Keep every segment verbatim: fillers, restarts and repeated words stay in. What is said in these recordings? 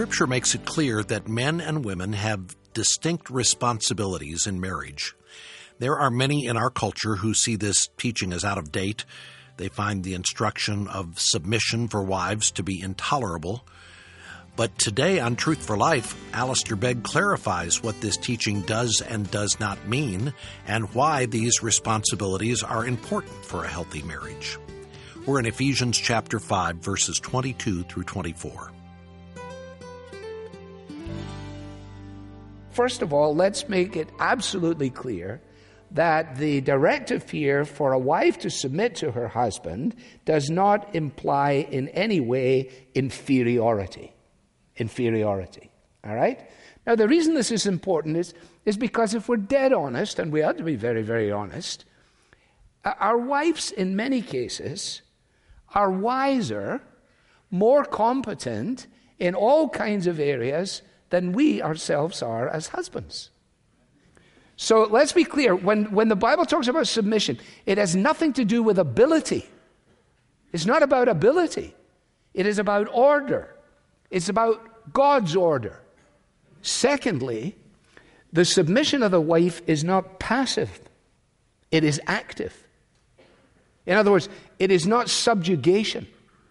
Scripture makes it clear that men and women have distinct responsibilities in marriage. There are many in our culture who see this teaching as out of date. They find the instruction of submission for wives to be intolerable. But today on Truth for Life, Alistair Begg clarifies what this teaching does and does not mean, and why these responsibilities are important for a healthy marriage. We're in Ephesians chapter five, verses twenty-two through twenty-four. First of all, let's make it absolutely clear that the directive here for a wife to submit to her husband does not imply in any way inferiority. Inferiority. All right? Now, the reason this is important is, is because if we're dead honest, and we ought to be very, very honest, our wives, in many cases, are wiser, more competent in all kinds of areas than we ourselves are as husbands. So let's be clear, when, when the Bible talks about submission, it has nothing to do with ability. It's not about ability. It is about order. It's about God's order. Secondly, the submission of the wife is not passive. It is active. In other words, it is not subjugation.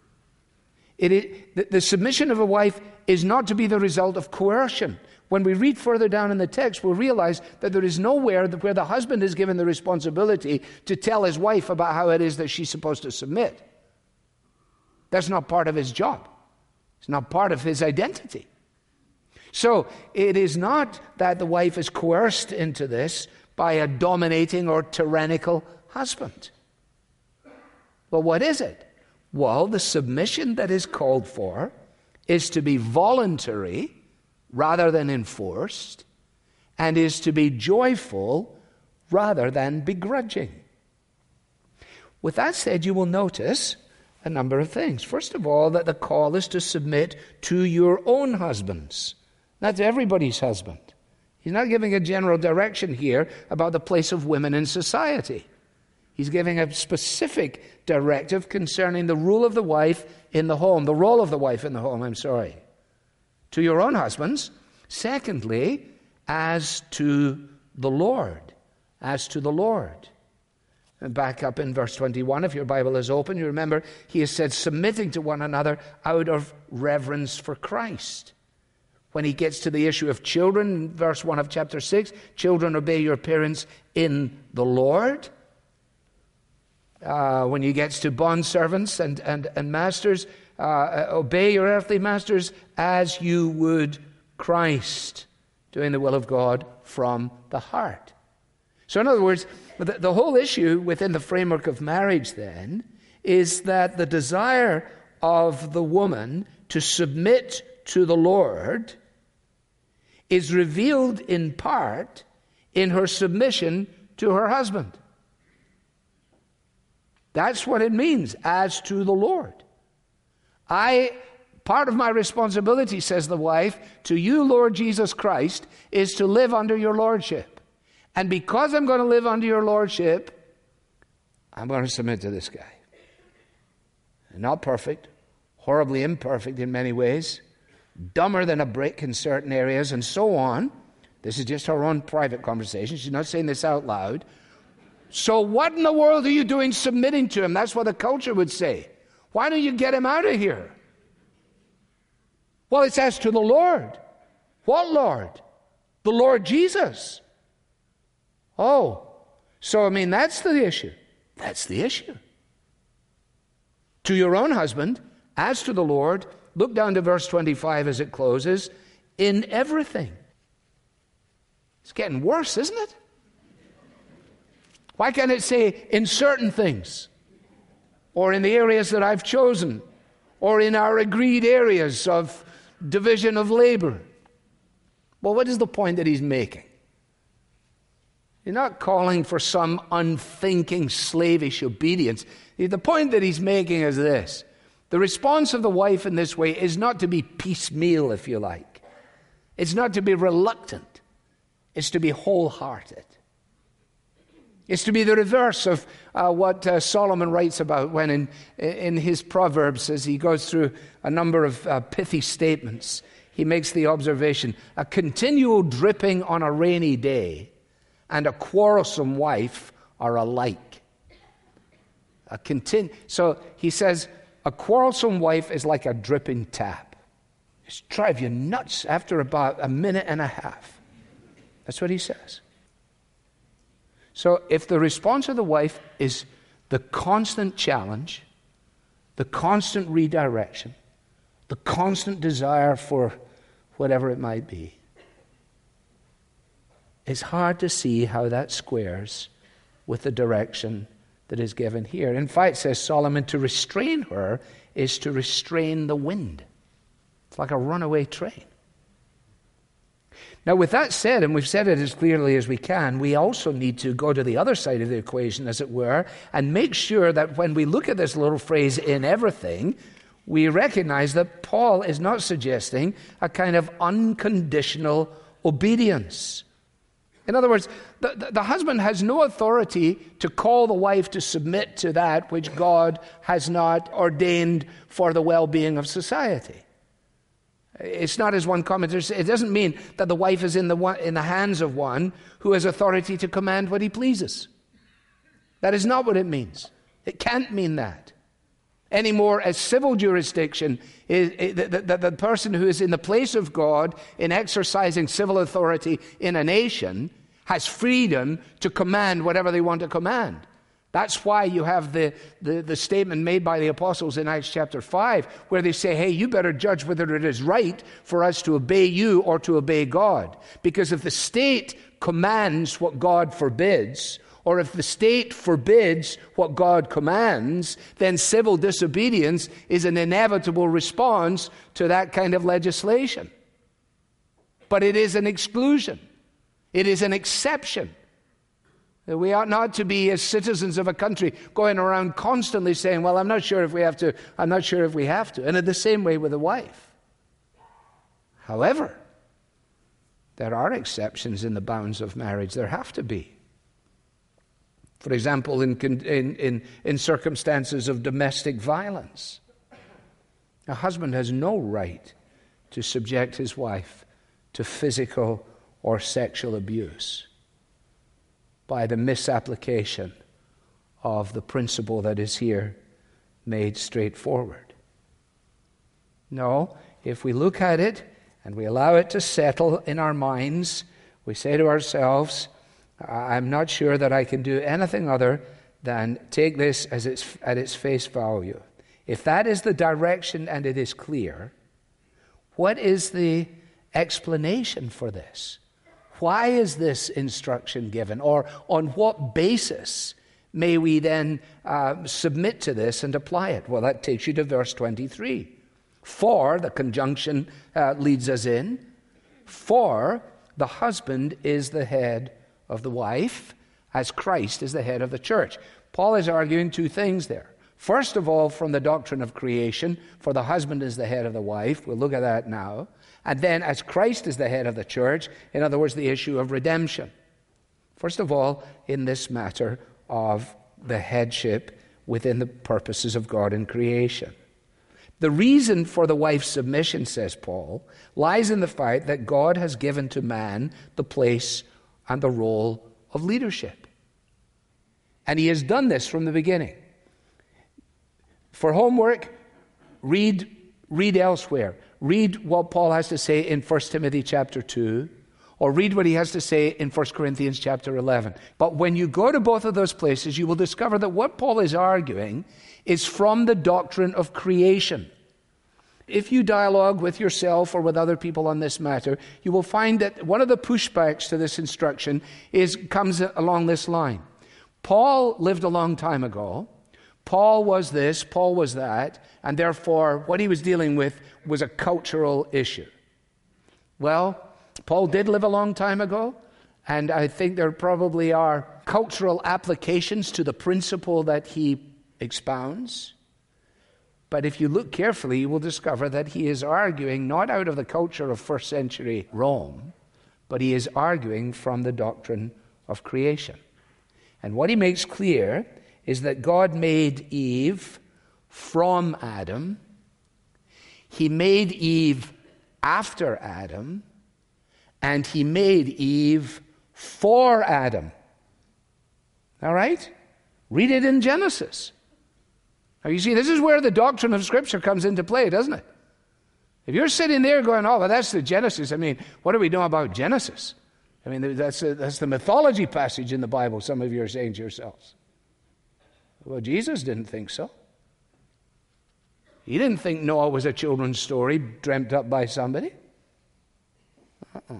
It is, the, the submission of a wife is not to be the result of coercion. When we read further down in the text, we'll realize that there is nowhere where the husband is given the responsibility to tell his wife about how it is that she's supposed to submit. That's not part of his job. It's not part of his identity. So it is not that the wife is coerced into this by a dominating or tyrannical husband. Well, what is it? Well, the submission that is called for is to be voluntary rather than enforced, and is to be joyful rather than begrudging. With that said, you will notice a number of things. First of all, that the call is to submit to your own husbands. That's everybody's husband. He's not giving a general direction here about the place of women in society. He's giving a specific directive concerning the rule of the wife in the home, the role of the wife in the home, I'm sorry. To your own husbands. Secondly, as to the Lord. As to the Lord. And back up in verse twenty-one, if your Bible is open, you remember he has said submitting to one another out of reverence for Christ. When he gets to the issue of children, verse one of chapter six, children, obey your parents in the Lord. Uh, when he gets to bondservants and, and, and masters, uh, obey your earthly masters as you would Christ, doing the will of God from the heart. So in other words, the, the whole issue within the framework of marriage then is that the desire of the woman to submit to the Lord is revealed in part in her submission to her husband. That's what it means, as to the Lord. I, part of my responsibility, says the wife, to you, Lord Jesus Christ, is to live under your lordship. And because I'm going to live under your lordship, I'm going to submit to this guy. Not perfect, horribly imperfect in many ways, dumber than a brick in certain areas, and so on. This is just her own private conversation. She's not saying this out loud. So what in the world are you doing submitting to him? That's what the culture would say. Why don't you get him out of here? Well, it's as to the Lord. What Lord? The Lord Jesus. Oh, so I mean, that's the issue. That's the issue. To your own husband, as to the Lord, look down to verse twenty-five as it closes, in everything. It's getting worse, isn't it? Why can't it say in certain things? Or in the areas that I've chosen? Or in our agreed areas of division of labor? Well, what is the point that he's making? You're not calling for some unthinking, slavish obedience. The point that he's making is this. The response of the wife in this way is not to be piecemeal, if you like. It's not to be reluctant. It's to be wholehearted. It's to be the reverse of uh, what uh, Solomon writes about when in, in his Proverbs, as he goes through a number of uh, pithy statements, he he makes the observation, a continual dripping on a rainy day and a quarrelsome wife are alike. A continu- so he says, a quarrelsome wife is like a dripping tap. Just drive you nuts after about a minute and a half. That's what he says. So if the response of the wife is the constant challenge, the constant redirection, the constant desire for whatever it might be, it's hard to see how that squares with the direction that is given here. In fact, says Solomon, to restrain her is to restrain the wind. It's like a runaway train. Now, with that said, and we've said it as clearly as we can, we also need to go to the other side of the equation, as it were, and make sure that when we look at this little phrase, in everything, we recognize that Paul is not suggesting a kind of unconditional obedience. In other words, the, the, the husband has no authority to call the wife to submit to that which God has not ordained for the well-being of society. It's not, as one commentator says, it doesn't mean that the wife is in the one, in the hands of one who has authority to command what he pleases. That is not what it means. It can't mean that. Any more as civil jurisdiction, is, is the, the, the person who is in the place of God in exercising civil authority in a nation has freedom to command whatever they want to command. That's why you have the, the, the statement made by the apostles in Acts chapter five, where they say, hey, you better judge whether it is right for us to obey you or to obey God. Because if the state commands what God forbids, or if the state forbids what God commands, then civil disobedience is an inevitable response to that kind of legislation. But it is an exclusion. It is an exception. We ought not to be, as citizens of a country, going around constantly saying, well, I'm not sure if we have to, I'm not sure if we have to. And in the same way with a wife. However, there are exceptions in the bounds of marriage. There have to be. For example, in, in, in, in circumstances of domestic violence, a husband has no right to subject his wife to physical or sexual abuse by the misapplication of the principle that is here made straightforward. No, if we look at it and we allow it to settle in our minds, we say to ourselves, I'm not sure that I can do anything other than take this as its, at its face value. If that is the direction and it is clear, what is the explanation for this? Why is this instruction given? Or on what basis may we then uh, submit to this and apply it? Well, that takes you to verse twenty-three. For, the conjunction uh, leads us in, for the husband is the head of the wife, as Christ is the head of the church. Paul is arguing two things there. First of all, from the doctrine of creation, for the husband is the head of the wife. We'll look at that now. And then as Christ is the head of the church, in other words, the issue of redemption. First of all, in this matter of the headship within the purposes of God in creation. The reason for the wife's submission, says Paul, lies in the fact that God has given to man the place and the role of leadership. And he has done this from the beginning. For homework, read, read elsewhere. Read what Paul has to say in First Timothy chapter two, or read what he has to say in First Corinthians chapter eleven. But when you go to both of those places, you will discover that what Paul is arguing is from the doctrine of creation. If you dialogue with yourself or with other people on this matter, you will find that one of the pushbacks to this instruction is comes along this line. Paul lived a long time ago. Paul was this, Paul was that, and therefore what he was dealing with was a cultural issue. Well, Paul did live a long time ago, and I think there probably are cultural applications to the principle that he expounds. But if you look carefully, you will discover that he is arguing not out of the culture of first century Rome, but he is arguing from the doctrine of creation. And what he makes clear is that God made Eve from Adam. He made Eve after Adam, and he made Eve for Adam. All right? Read it in Genesis. Now you see, this is where the doctrine of Scripture comes into play, doesn't it? If you're sitting there going, oh, well, that's the Genesis. I mean, what do we know about Genesis? I mean, that's, a, that's the mythology passage in the Bible, some of you are saying to yourselves. Well, Jesus didn't think so. He didn't think Noah was a children's story dreamt up by somebody. Uh-uh.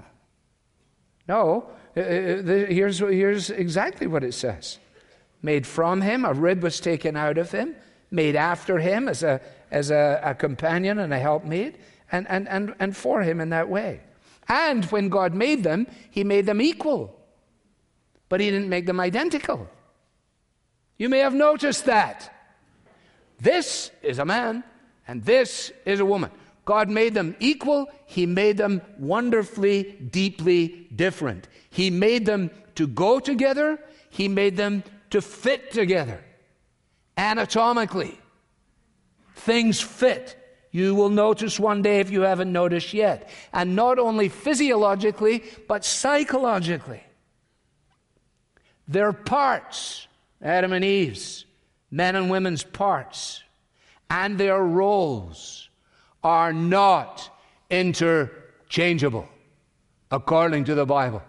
No, uh, the, here's, here's exactly what it says. Made from him, a rib was taken out of him, made after him as a as a, a companion and a helpmate, and, and, and, and for him in that way. And when God made them, he made them equal. But he didn't make them identical. You may have noticed that. This is a man, and this is a woman. God made them equal. He made them wonderfully, deeply different. He made them to go together. He made them to fit together. Anatomically, things fit. You will notice one day if you haven't noticed yet. And not only physiologically, but psychologically. Their parts, Adam and Eve's, men and women's parts, and their roles are not interchangeable, according to the Bible.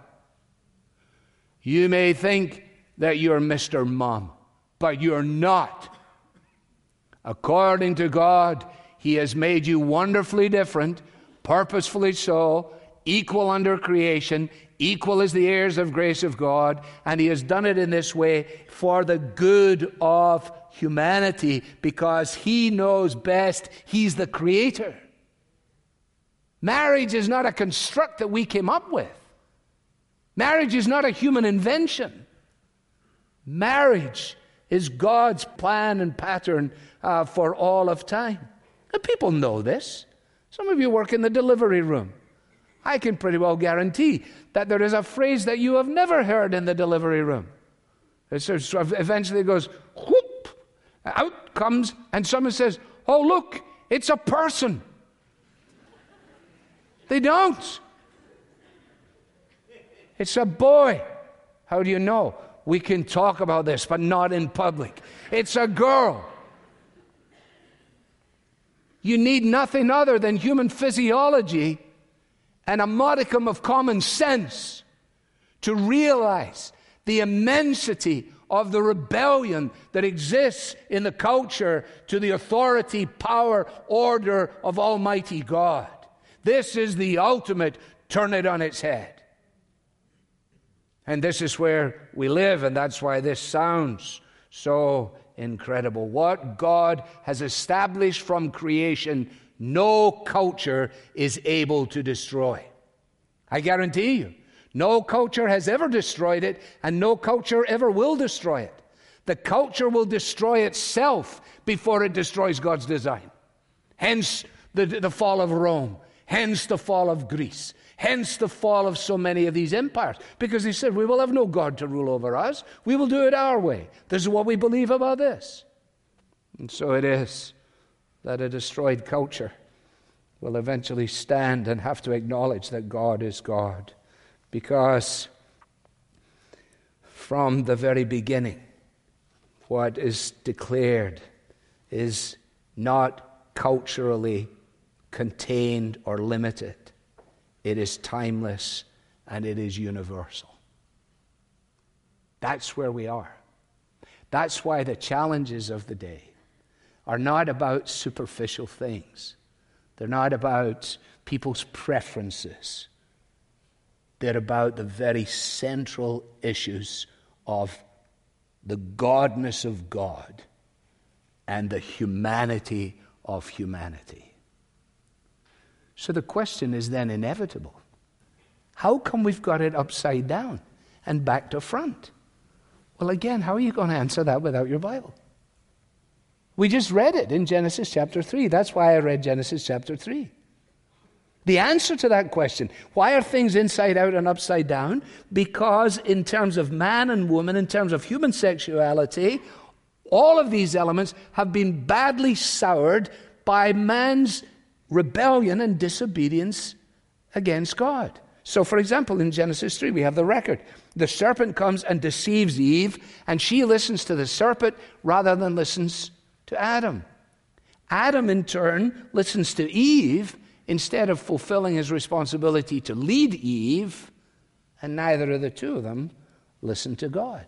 You may think that you're Mister Mom, but you're not. According to God, he has made you wonderfully different, purposefully so, equal under creation, equal as the heirs of grace of God, and he has done it in this way for the good of humanity, because he knows best. He's the creator. Marriage is not a construct that we came up with. Marriage is not a human invention. Marriage is God's plan and pattern uh, for all of time. And people know this. Some of you work in the delivery room. I can pretty well guarantee that there is a phrase that you have never heard in the delivery room. It says, eventually it goes, whoop, out comes, and someone says, oh, look, it's a person. They don't. It's a boy. How do you know? We can talk about this, but not in public. It's a girl. You need nothing other than human physiology and a modicum of common sense to realize the immensity of the rebellion that exists in the culture to the authority, power, order of Almighty God. This is the ultimate turn it on its head. And this is where we live, and that's why this sounds so incredible. What God has established from creation, no culture is able to destroy. I guarantee you, no culture has ever destroyed it, and no culture ever will destroy it. The culture will destroy itself before it destroys God's design. Hence the, the fall of Rome, hence the fall of Greece, hence the fall of so many of these empires, because they said, we will have no God to rule over us. We will do it our way. This is what we believe about this. And so it is that a destroyed culture will eventually stand and have to acknowledge that God is God. Because from the very beginning, what is declared is not culturally contained or limited. It is timeless and it is universal. That's where we are. That's why the challenges of the day are not about superficial things. They're not about people's preferences. They're about the very central issues of the godness of God and the humanity of humanity. So the question is then inevitable. How come we've got it upside down and back to front? Well, again, how are you going to answer that without your Bible? We just read it in Genesis chapter three. That's why I read Genesis chapter three. The answer to that question, why are things inside out and upside down? Because in terms of man and woman, in terms of human sexuality, all of these elements have been badly soured by man's rebellion and disobedience against God. So, for example, in Genesis three, we have the record. The serpent comes and deceives Eve, and she listens to the serpent rather than listens to Adam. Adam, in turn, listens to Eve instead of fulfilling his responsibility to lead Eve, and neither of the two of them listen to God.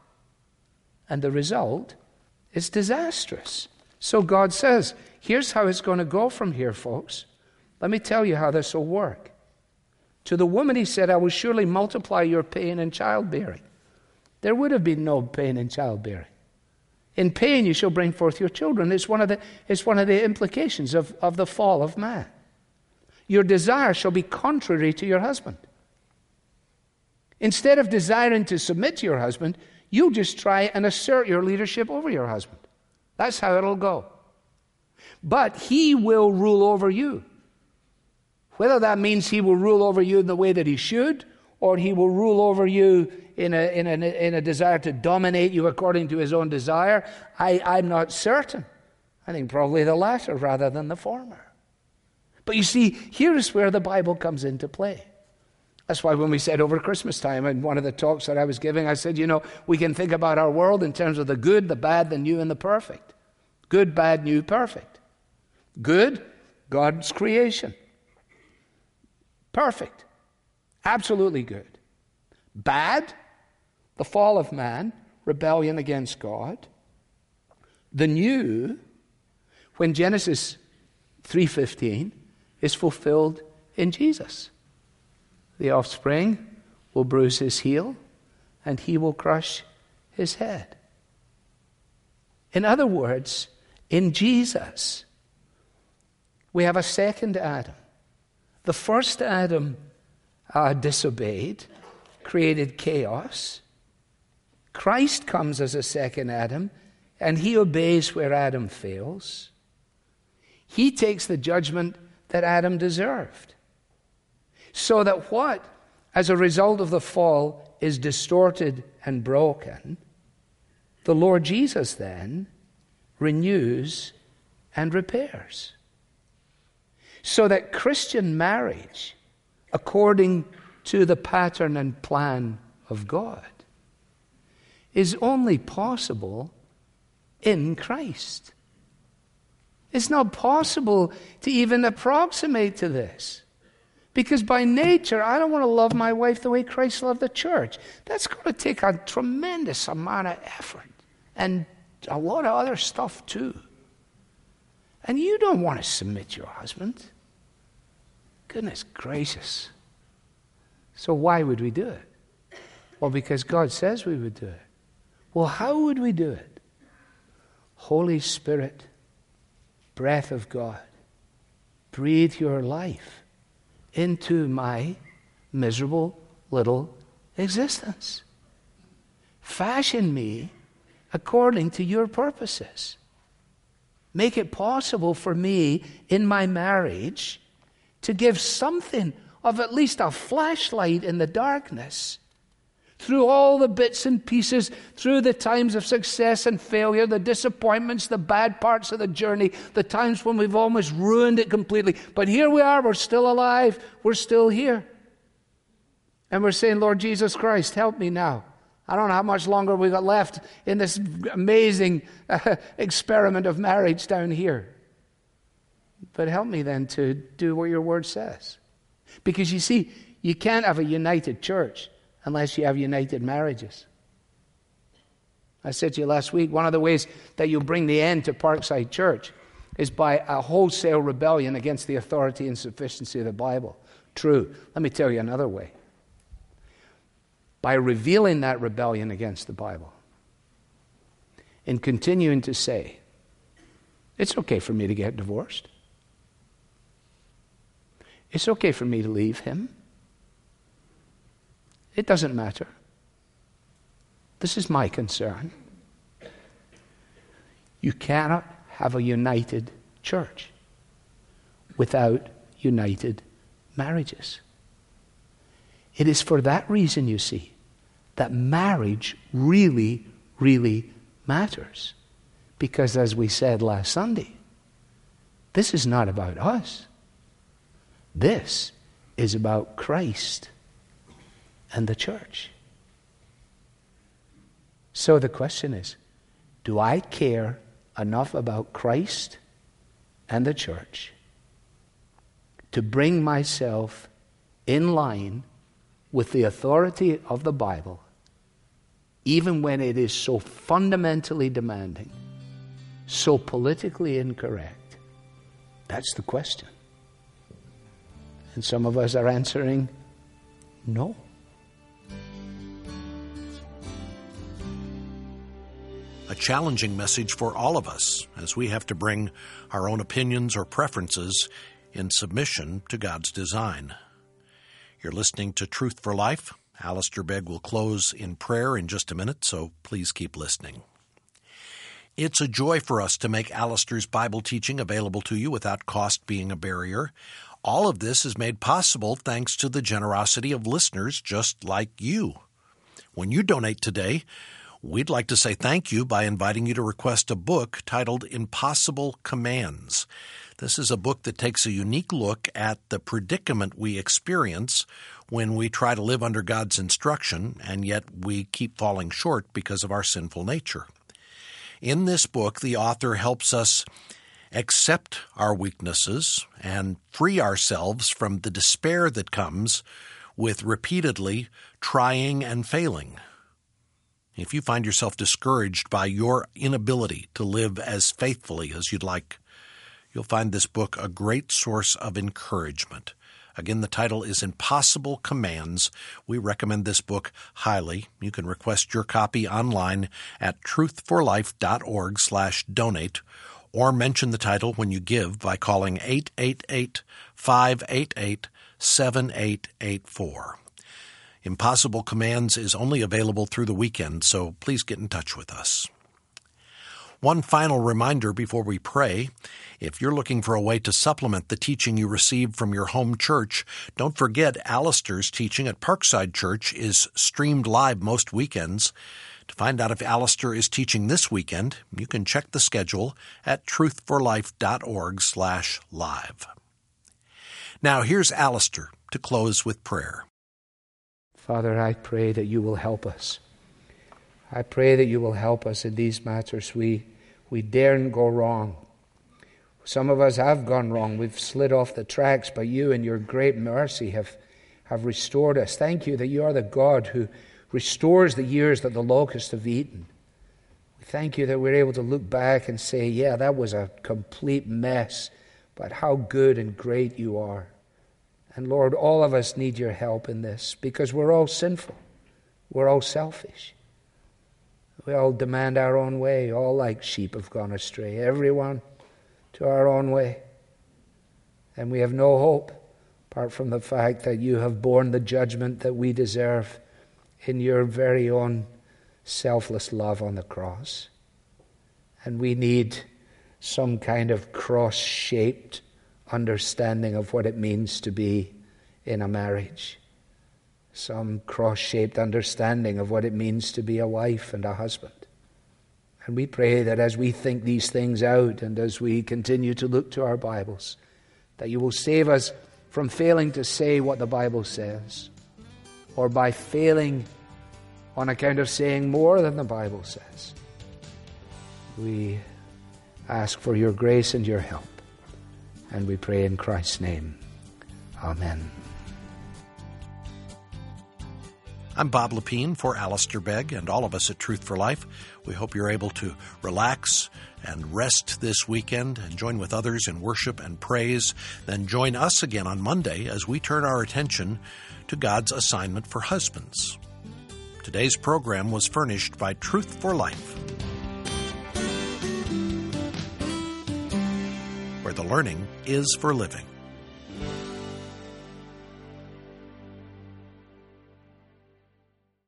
And the result is disastrous. So God says, here's how it's going to go from here, folks. Let me tell you how this will work. To the woman he said, I will surely multiply your pain in childbearing. There would have been no pain in childbearing. In pain you shall bring forth your children. It's one of the, it's one of the implications of, of the fall of man. Your desire shall be contrary to your husband. Instead of desiring to submit to your husband, you just try and assert your leadership over your husband. That's how it'll go. But he will rule over you. Whether that means he will rule over you in the way that he should, or he will rule over you in a, in a, in a desire to dominate you according to his own desire, I, I'm not certain. I think probably the latter rather than the former. But you see, here's where the Bible comes into play. That's why when we said over Christmas time, in one of the talks that I was giving, I said, you know, we can think about our world in terms of the good, the bad, the new, and the perfect. Good, bad, new, perfect. Good, God's creation. Perfect. Absolutely good. Bad, the fall of man, rebellion against God. The new, when Genesis three fifteen is fulfilled in Jesus. The offspring will bruise his heel, and he will crush his head. In other words, in Jesus, we have a second Adam. The first Adam uh, disobeyed, created chaos. Christ comes as a second Adam, and he obeys where Adam fails. He takes the judgment that Adam deserved. So that what, as a result of the fall, is distorted and broken, the Lord Jesus then renews and repairs. So that Christian marriage, according to the pattern and plan of God, is only possible in Christ. It's not possible to even approximate to this. Because by nature, I don't want to love my wife the way Christ loved the church. That's going to take a tremendous amount of effort and a lot of other stuff too. And you don't want to submit to your husband. Goodness gracious. So why would we do it? Well, because God says we would do it. Well, how would we do it? Holy Spirit, breath of God, breathe your life into my miserable little existence. Fashion me according to your purposes. Make it possible for me in my marriage to give something of at least a flashlight in the darkness. Through all the bits and pieces, through the times of success and failure, the disappointments, the bad parts of the journey, the times when we've almost ruined it completely. But here we are, we're still alive, we're still here. And we're saying, Lord Jesus Christ, help me now. I don't know how much longer we've got left in this amazing uh, experiment of marriage down here. But help me then to do what your word says. Because you see, you can't have a united church unless you have united marriages. I said to you last week, one of the ways that you'll bring the end to Parkside Church is by a wholesale rebellion against the authority and sufficiency of the Bible. True. Let me tell you another way. By revealing that rebellion against the Bible and continuing to say, it's okay for me to get divorced. It's okay for me to leave him. It doesn't matter. This is my concern. You cannot have a united church without united marriages. It is for that reason, you see, that marriage really, really matters. Because as we said last Sunday, this is not about us. This is about Christ and the church. So the question is, do I care enough about Christ and the church to bring myself in line with the authority of the Bible, even when it is so fundamentally demanding, so politically incorrect? That's the question. And some of us are answering no. A challenging message for all of us, as we have to bring our own opinions or preferences in submission to God's design. You're listening to Truth for Life. Alistair Begg will close in prayer in just a minute, so please keep listening. It's a joy for us to make Alistair's Bible teaching available to you without cost being a barrier. All of this is made possible thanks to the generosity of listeners just like you. When you donate today, we'd like to say thank you by inviting you to request a book titled Impossible Commands. This is a book that takes a unique look at the predicament we experience when we try to live under God's instruction, and yet we keep falling short because of our sinful nature. In this book, the author helps us accept our weaknesses and free ourselves from the despair that comes with repeatedly trying and failing. If you find yourself discouraged by your inability to live as faithfully as you'd like, you'll find this book a great source of encouragement. Again, the title is Impossible Commands. We recommend this book highly. You can request your copy online at truthforlife.org slash donate, or mention the title when you give by calling eight eight eight, five eight eight, seven eight eight four. Impossible Commands is only available through the weekend, so please get in touch with us. One final reminder before we pray: if you're looking for a way to supplement the teaching you receive from your home church, don't forget Alistair's teaching at Parkside Church is streamed live most weekends. To find out if Alistair is teaching this weekend, you can check the schedule at truthforlife.org slash live. Now here's Alistair to close with prayer. Father, I pray that you will help us. I pray that you will help us in these matters. We we daren't go wrong. Some of us have gone wrong. We've slid off the tracks, but you in your great mercy have, have restored us. Thank you that you are the God who restores the years that the locusts have eaten. We thank you that we're able to look back and say, yeah, that was a complete mess, but how good and great you are. And Lord, all of us need your help in this because we're all sinful. We're all selfish. We all demand our own way. All like sheep have gone astray. Everyone to our own way. And we have no hope apart from the fact that you have borne the judgment that we deserve in your very own selfless love on the cross. And we need some kind of cross-shaped understanding of what it means to be in a marriage. Some cross-shaped understanding of what it means to be a wife and a husband. And we pray that as we think these things out and as we continue to look to our Bibles, that you will save us from failing to say what the Bible says, or by failing on account of saying more than the Bible says. We ask for your grace and your help, and we pray in Christ's name. Amen. I'm Bob Lepine for Alistair Begg and all of us at Truth for Life. We hope you're able to relax and rest this weekend and join with others in worship and praise. Then join us again on Monday as we turn our attention to God's assignment for husbands. Today's program was furnished by Truth for Life, where the learning is for living.